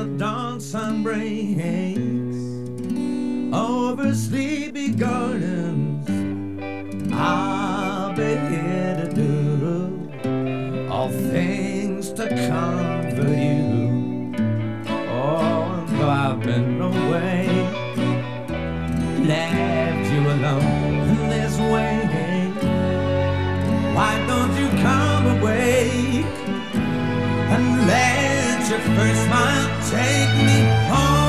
the dawn sun breaks over sleepy gardens, I'll be here to do all things to comfort you. Oh, though I've been away, left you alone in this way, why don't you come away and let your first smile take me home?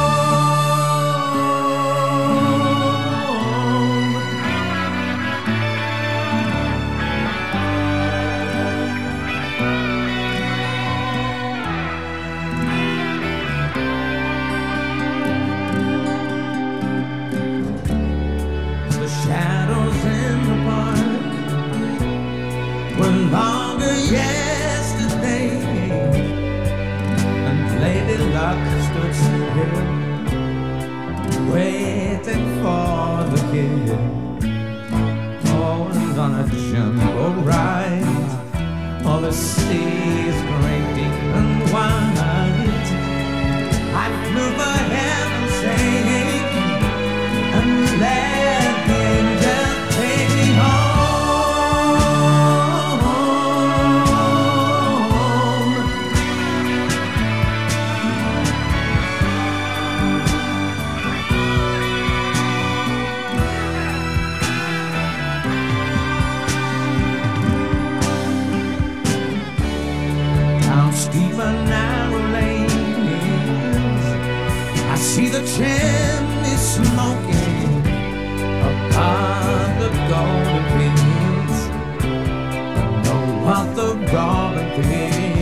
The shadows in the park were longer yesterday, and Lady Luck stood still, waiting for the kid. Oh, and on a jumbo ride, all the seas great deep and wide, I flew for heaven's sake and let the angel take me home. Down steep and narrow lanes, I see the chimney smoking upon the golden fields. Know what the robin thinks.